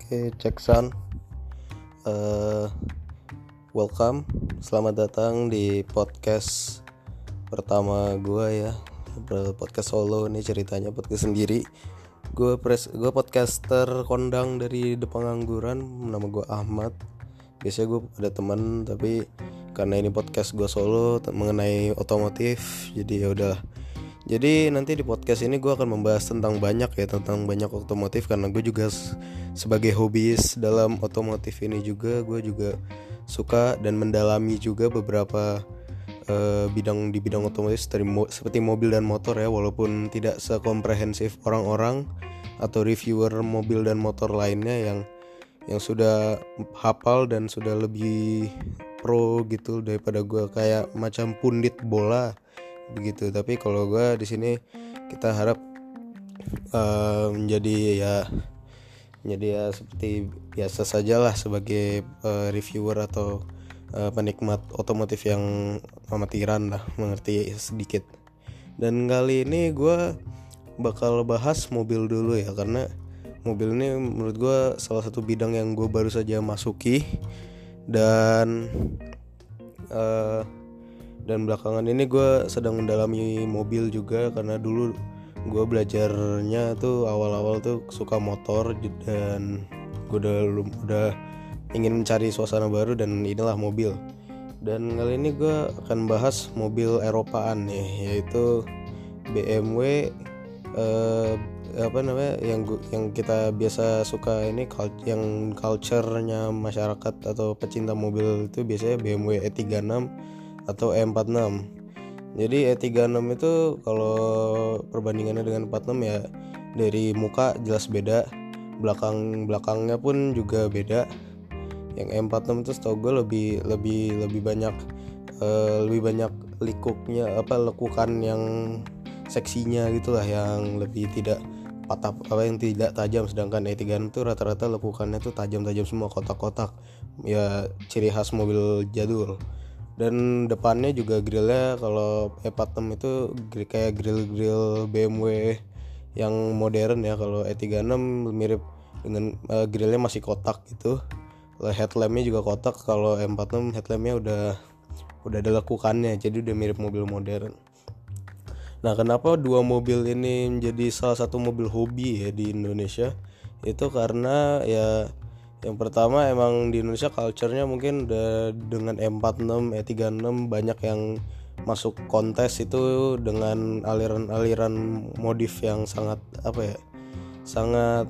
Oke, cek sound. Welcome, selamat datang di podcast pertama gue ya. Podcast solo nih ceritanya, podcast sendiri. Gue podcaster kondang dari The Pengangguran. Nama gue Ahmad. Biasanya gue ada teman, tapi karena ini podcast gue solo mengenai otomotif, jadi ya udah. Jadi nanti di podcast ini gue akan membahas tentang banyak otomotif, karena gue juga sebagai hobis dalam otomotif ini juga, gue juga suka dan mendalami juga beberapa bidang otomotif seperti mobil dan motor ya, walaupun tidak sekomprehensif orang-orang atau reviewer mobil dan motor lainnya yang sudah hafal dan sudah lebih pro gitu daripada gue, kayak macam pundit bola begitu. Tapi kalau gue di sini kita harap menjadi ya seperti biasa sajalah sebagai reviewer atau penikmat otomotif yang amatiran lah, mengerti sedikit. Dan kali ini gue bakal bahas mobil dulu ya, karena mobil ini menurut gue salah satu bidang yang gue baru saja masuki, dan belakangan ini gue sedang mendalami mobil juga, karena dulu gue belajarnya tuh awal-awal tuh suka motor, dan gue udah ingin mencari suasana baru, dan inilah mobil. Dan kali ini gue akan bahas mobil Eropaan nih, yaitu BMW yang kita biasa suka ini, yang culture-nya masyarakat atau pecinta mobil itu biasanya BMW E36 atau E46. Jadi E36 itu kalau perbandingannya dengan 46 ya, dari muka jelas beda, belakangnya pun juga beda. Yang E46 itu setahu gue lebih banyak lekukan yang seksinya gitulah, yang lebih tidak patah, yang tidak tajam. Sedangkan E36 itu rata-rata lekukannya tuh tajam-tajam semua, kotak-kotak ya, ciri khas mobil jadul. Dan depannya juga grillnya, kalau E46 itu kayak grill BMW yang modern ya. Kalau E36 mirip dengan grillnya masih kotak gitu. Headlampnya juga kotak. Kalau E46 headlampnya udah ada lekukannya, jadi udah mirip mobil modern. Nah, kenapa dua mobil ini menjadi salah satu mobil hobi ya di Indonesia? Itu karena ya, yang pertama emang di Indonesia culture-nya mungkin udah dengan E46, E36 banyak yang masuk kontes itu dengan aliran modif yang sangat sangat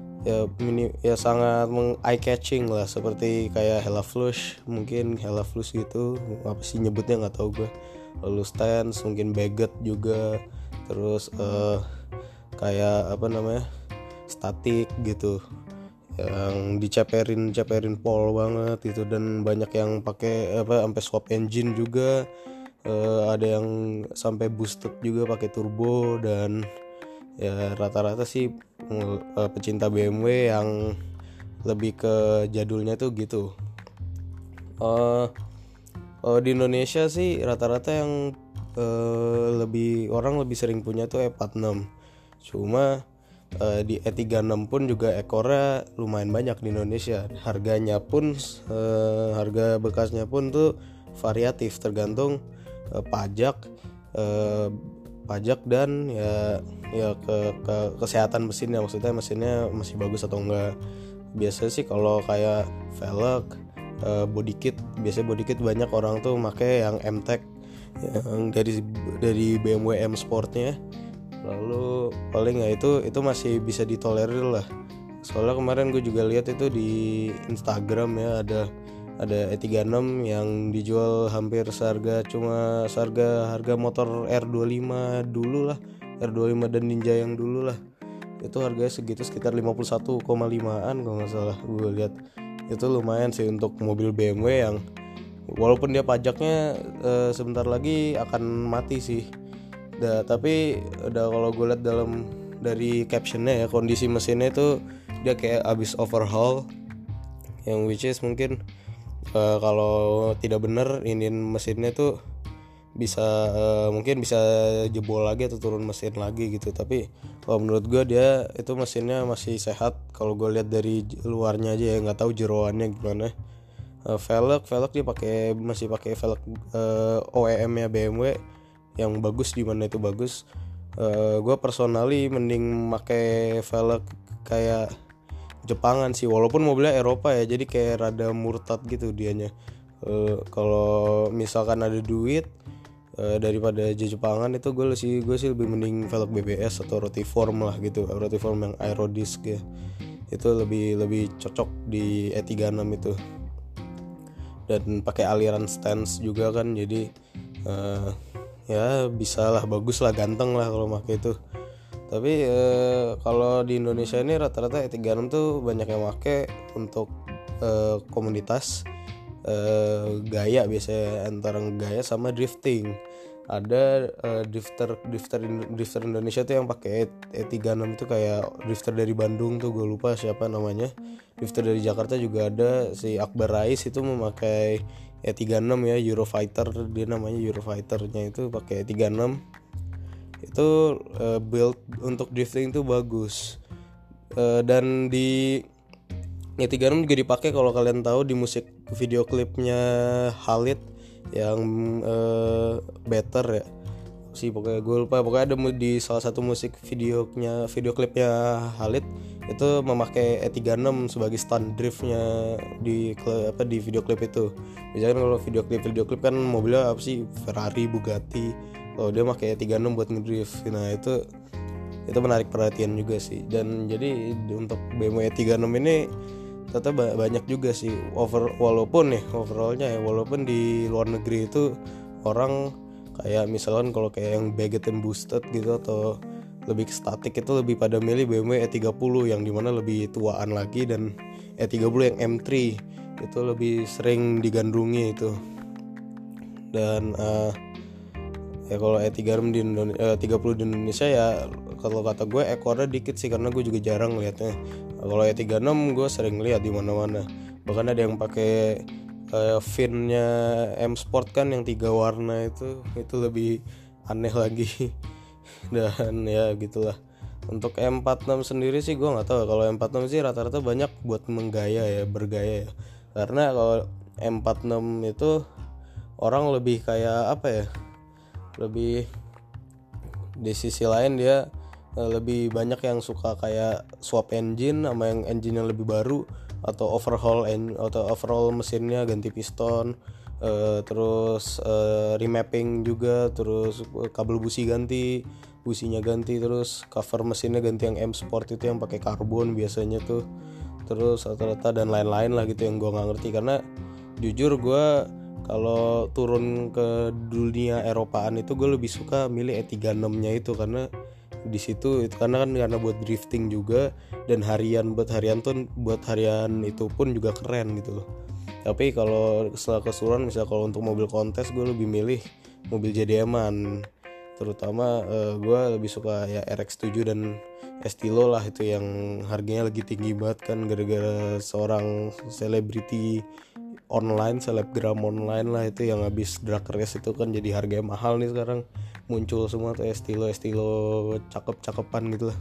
eye catching lah, seperti kayak Hella Flush gitu, apa sih nyebutnya nggak tahu gue. Lalu Stance, mungkin Baguette juga, terus kayak statik gitu, yang diceperin pol banget gitu. Dan banyak yang pakai sampai swap engine juga, ada yang sampai boosted juga pakai turbo. Dan ya rata-rata sih pecinta BMW yang lebih ke jadulnya tuh gitu. Di Indonesia sih rata-rata yang orang lebih sering punya tuh E46. Cuma di E36 pun juga ekornya lumayan banyak di Indonesia. Harganya pun harga bekasnya pun tuh variatif, tergantung pajak dan ke kesehatan mesinnya, maksudnya mesinnya masih bagus atau enggak. Biasanya sih kalau kayak velg, body kit banyak orang tuh make yang M-Tech, yang dari BMW M Sportnya. Lalu paling ya itu masih bisa ditolerir lah. Soalnya kemarin gue juga lihat itu di Instagram ya, ada E36 yang dijual hampir harga motor R25 dulu lah, R25 dan Ninja yang dulu lah. Itu harganya segitu, sekitar 51,5an kalau nggak salah gue lihat. Itu lumayan sih untuk mobil BMW yang walaupun dia pajaknya sebentar lagi akan mati sih. Tapi udah, kalau gue lihat dari captionnya ya, kondisi mesinnya itu dia kayak abis overhaul, yang which is mungkin kalau tidak benar ini mesinnya tuh bisa mungkin bisa jebol lagi atau turun mesin lagi gitu. Tapi kalau menurut gue dia itu mesinnya masih sehat kalau gue lihat dari luarnya aja ya, nggak tahu jeroannya gimana. Velg dia masih pakai velg OEM nya BMW yang bagus, di mana itu bagus. Gue personally mending pakai velg kayak Jepangan sih, walaupun mobilnya Eropa ya, jadi kayak rada murtad gitu dianya. Kalau misalkan ada duit daripada Jepangan itu gue sih lebih mending velg BBS atau Rotiform lah gitu, Rotiform yang Aerodisc ya, itu lebih cocok di E36 itu. Dan pakai aliran stance juga kan, jadi ya bisa lah, bagus lah, ganteng lah kalau pakai itu. Tapi kalau di Indonesia ini rata-rata E36 tuh banyak yang pakai untuk komunitas gaya, biasanya antara gaya sama drifting. Ada drifter Indonesia tuh yang pakai E36 itu, kayak drifter dari Bandung tuh gue lupa siapa namanya. Drifter dari Jakarta juga ada, si Akbar Rais itu memakai E36 ya, Eurofighter dia namanya, Eurofighternya itu pakai E36. Itu build untuk drifting itu bagus. Dan di E36 juga dipakai kalau kalian tahu di musik video klipnya Khalid yang Better ya sih, pokoknya gue lupa, pokoknya ada di salah satu musik video klipnya Khalid itu memakai E36 sebagai stunt driftnya di video klip itu. Biasanya kalau video klip kan mobilnya apa sih, Ferrari, Bugatti, kalau dia pakai E36 buat ngedrift. Nah itu menarik perhatian juga sih. Dan jadi untuk BMW E36 ini ternyata banyak juga sih walaupun di luar negeri itu orang kayak misalkan kalau kayak yang Bagged and Boosted gitu atau lebih statik itu lebih pada milih BMW E30 yang dimana lebih tuaan lagi, dan E30 yang M3 itu lebih sering digandrungi itu. Dan ya kalau E30 di Indonesia ya kalau kata gue ekornya dikit sih, karena gue juga jarang liatnya. Kalau E36 gue sering lihat di mana-mana. Bahkan ada yang pakai VIN-nya M Sport kan yang 3 warna itu lebih aneh lagi. Dan ya gitulah. Untuk M46 sendiri sih gue nggak tahu. Kalau M46 sih rata-rata banyak buat bergaya ya. Karena kalau M46 itu orang lebih kayak apa ya? Lebih di sisi lain dia lebih banyak yang suka kayak swap engine sama yang engine yang lebih baru, atau overhaul mesinnya, ganti piston, terus remapping juga, terus kabel businya ganti, terus cover mesinnya ganti yang M Sport itu yang pakai karbon biasanya tuh, terus rata-rata dan lain-lain lah gitu yang gue nggak ngerti. Karena jujur gue kalau turun ke dunia Eropaan itu gue lebih suka milih E36-nya itu, karena di situ itu karena buat drifting juga, dan buat harian itu pun juga keren gitu loh. Tapi kalau setelah keseluruhan, misalnya kalau untuk mobil kontes gue lebih milih mobil JDM-an, terutama gue lebih suka ya RX-7 dan Estilo lah, itu yang harganya lagi tinggi banget kan gara-gara seorang selebriti selebgram online lah itu yang habis drag race itu kan, jadi harganya mahal nih sekarang. Muncul semua tuh Estilo cakep-cakepan gitu lah.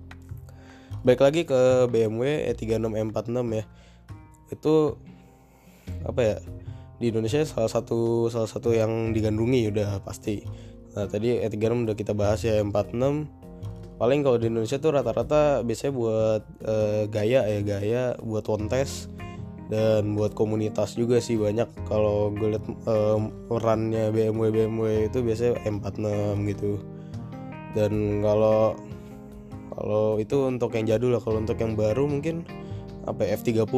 Balik lagi ke BMW E36 M46 ya. Itu apa ya? Di Indonesia salah satu yang digandrungi udah pasti. Nah, tadi E36 udah kita bahas ya. M46 paling kalau di Indonesia tuh rata-rata biasanya buat gaya buat kontes dan buat komunitas juga sih banyak. Kalau gue liat runnya BMW itu biasanya M46 gitu. Dan kalau itu untuk yang jadul lah. Kalau untuk yang baru mungkin F30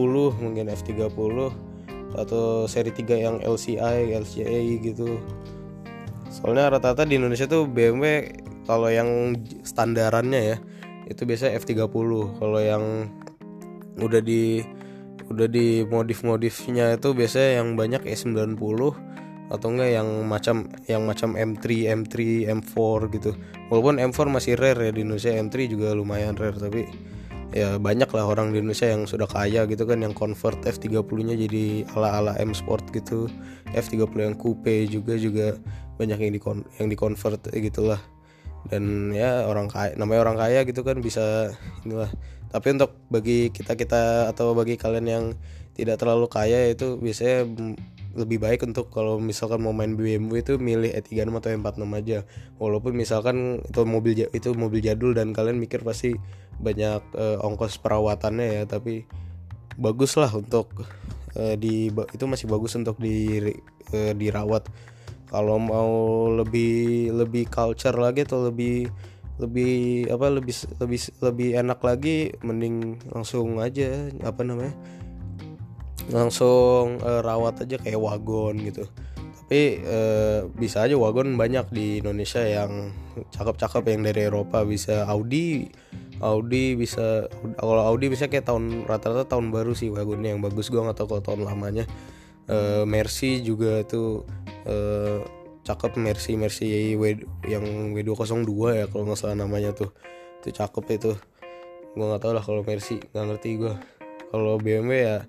atau seri 3 yang LCA gitu. Soalnya rata-rata di Indonesia tuh BMW kalau yang standarannya ya itu biasanya F30. Kalau yang udah di modif-modifnya itu biasanya yang banyak E90 atau enggak yang macam M3, M4 gitu. Walaupun M4 masih rare ya di Indonesia, M3 juga lumayan rare, tapi ya banyak lah orang di Indonesia yang sudah kaya gitu kan yang convert F30-nya jadi ala-ala M Sport gitu. F30 yang coupe juga banyak yang dikonvert gitulah. Dan ya namanya orang kaya gitu kan bisa inilah. Tapi untuk bagi kita atau bagi kalian yang tidak terlalu kaya itu biasanya lebih baik untuk kalau misalkan mau main BMW itu milih E36 atau E46 aja. Walaupun misalkan itu mobil jadul dan kalian mikir pasti banyak ongkos perawatannya ya, tapi bagus lah untuk itu masih bagus untuk dirawat. Kalau mau lebih culture lagi atau lebih enak lagi, mending langsung aja langsung rawat aja kayak wagon gitu. Tapi bisa aja wagon banyak di Indonesia yang cakep-cakep yang dari Eropa. Bisa Audi bisa, kalau Audi bisa kayak rata-rata tahun baru sih wagonnya yang bagus. Gue nggak tahu kalau tahun lamanya. Mercy juga tuh cakep, Mercy yang W202 ya kalau nggak salah namanya tuh. Itu cakep itu. Gue nggak tahu lah kalau Mercy, nggak ngerti gue. Kalau BMW ya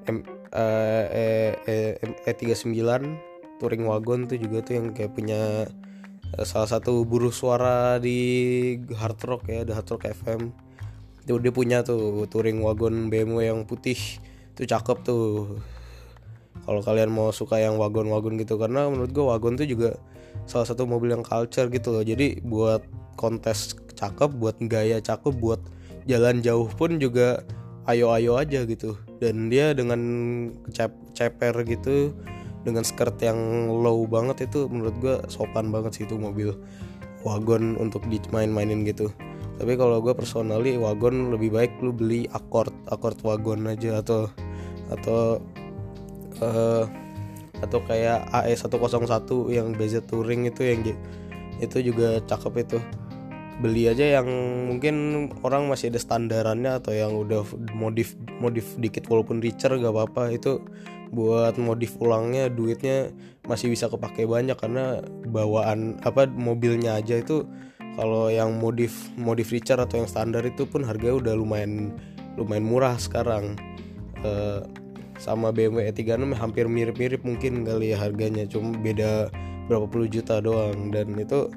E39 touring wagon tuh juga tuh yang kayak punya salah satu buruh suara di hard rock ya, The Hard Rock FM. Itu dia punya tuh touring wagon BMW yang putih. Itu cakep tuh. Kalau kalian mau suka yang wagon-wagon gitu, karena menurut gue wagon tuh juga salah satu mobil yang culture gitu loh. Jadi buat kontes cakep, buat gaya cakep, buat jalan jauh pun juga ayo-ayo aja gitu. Dan dia dengan ceper gitu, dengan skirt yang low banget, itu menurut gue sopan banget sih itu mobil wagon untuk dimain-mainin gitu. Tapi kalau gue personally wagon lebih baik lu beli Accord wagon aja atau kayak AE101 yang BZ Touring itu juga cakep itu. Beli aja yang mungkin orang masih ada standarannya atau yang udah modif dikit, walaupun richer gak apa-apa. Itu buat modif ulangnya duitnya masih bisa kepake banyak, karena bawaan mobilnya aja itu kalau yang modif richer atau yang standar itu pun harganya udah lumayan murah sekarang. Sama BMW E36 hampir mirip-mirip mungkin kali ya harganya, cuma beda berapa puluh juta doang. Dan itu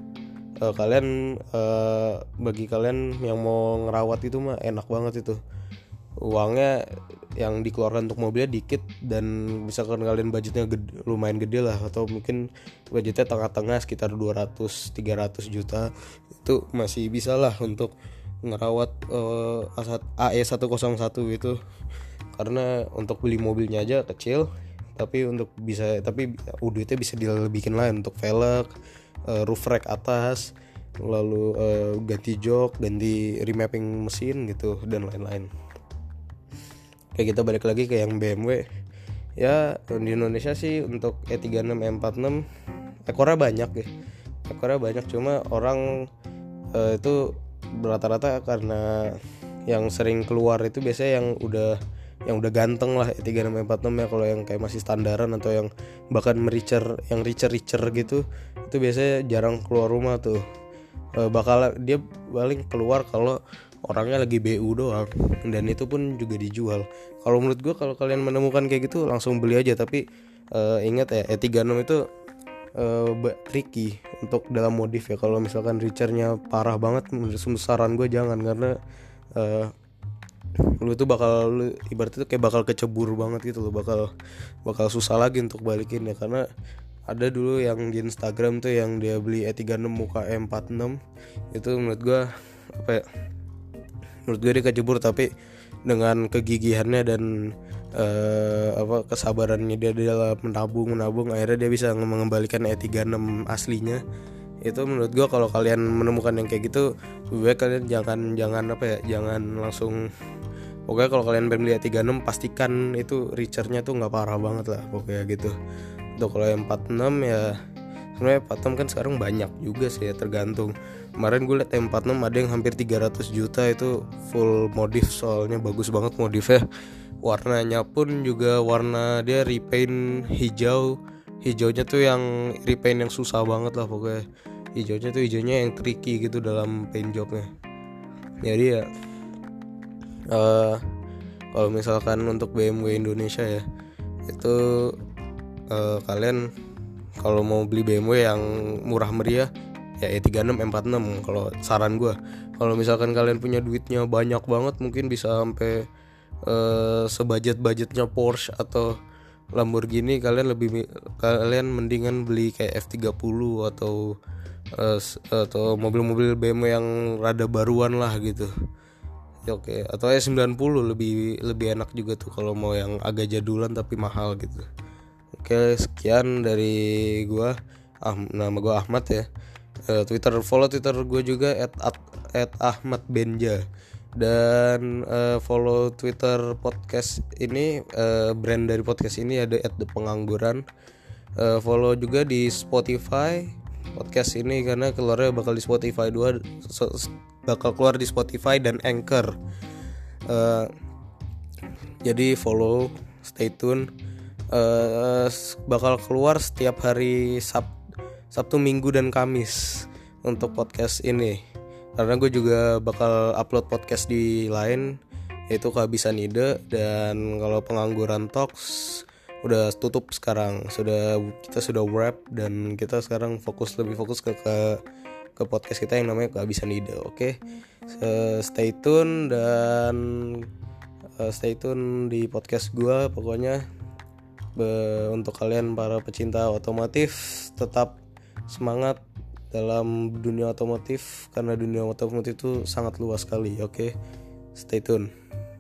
bagi kalian yang mau ngerawat itu mah enak banget itu. Uangnya yang dikeluarkan untuk mobilnya dikit, dan misalkan kalian budgetnya lumayan gede lah, atau mungkin budgetnya tengah-tengah sekitar 200-300 juta, itu masih bisa lah untuk ngerawat AE101 itu. Karena untuk beli mobilnya aja kecil, tapi duitnya bisa dibikin lain untuk velg, roof rack atas, lalu ganti jok, ganti remapping mesin gitu, dan lain-lain. Kayak kita balik lagi ke yang BMW ya. Di Indonesia sih untuk E36 E46 ekornya banyak, cuma orang itu rata-rata karena yang sering keluar itu biasanya yang udah ganteng lah E36 E46 ya. Kalau yang kayak masih standaran atau yang bahkan richer gitu, itu biasanya jarang keluar rumah tuh. Dia paling keluar kalau orangnya lagi BU doang, dan itu pun juga dijual. Kalau menurut gue, kalau kalian menemukan kayak gitu langsung beli aja. Tapi ingat ya, E36 itu tricky untuk dalam modif ya. Kalau misalkan richernya parah banget, saran gue jangan, karena lu ibaratnya tuh kayak bakal kecebur banget gitu loh, bakal susah lagi untuk balikin ya. Karena ada dulu yang di Instagram tuh yang dia beli E36 muka E46, itu menurut gue dia kecebur, tapi dengan kegigihannya dan kesabarannya dia dalam menabung, akhirnya dia bisa mengembalikan E36 aslinya. Itu menurut gue kalau kalian menemukan yang kayak gitu, lebih baik kalian jangan langsung. Pokoknya kalau kalian beli E36, pastikan itu richernya tuh nggak parah banget lah pokoknya gitu. Untuk kalau yang 46 ya, sebenarnya 46 kan sekarang banyak juga sih ya, tergantung. Kemarin gue liat M46 ada yang hampir 300 juta, itu full modif, soalnya bagus banget modifnya. Warnanya pun juga warna dia repaint hijaunya tuh yang repaint yang susah banget lah pokoknya. Hijaunya yang tricky gitu dalam paint jobnya. Jadi ya kalau misalkan untuk BMW Indonesia ya, itu kalian Kalau mau beli BMW yang murah meriah ya E36 M46 kalau saran gue. Kalau misalkan kalian punya duitnya banyak banget, mungkin bisa sampai sebudget-budgetnya Porsche atau Lamborghini, kalian mendingan beli kayak F30 atau mobil-mobil BMW yang rada baruan lah gitu. Ya, oke, atau E90 lebih enak juga tuh kalau mau yang agak jadulan tapi mahal gitu. Oke, sekian dari gua. Nama gua Ahmad ya. Follow Twitter gue juga @ahmadbenja. Dan follow Twitter podcast ini, brand dari podcast ini ada @thepengangguran. Follow juga di Spotify podcast ini karena keluarnya bakal di Spotify bakal keluar di Spotify dan Anchor. Jadi follow, stay tune. Bakal keluar setiap hari Sabtu, Minggu, dan Kamis untuk podcast ini. Karena gue juga bakal upload podcast di lain, yaitu Kehabisan Ide. Dan kalau Pengangguran Talks udah tutup sekarang, kita sudah wrap, dan kita sekarang lebih fokus ke podcast kita yang namanya Kehabisan Ide. Oke. Stay tune dan stay tune di podcast gue pokoknya. Untuk kalian para pecinta otomotif, tetap semangat dalam dunia otomotif karena dunia otomotif itu sangat luas sekali. Oke. Stay tune.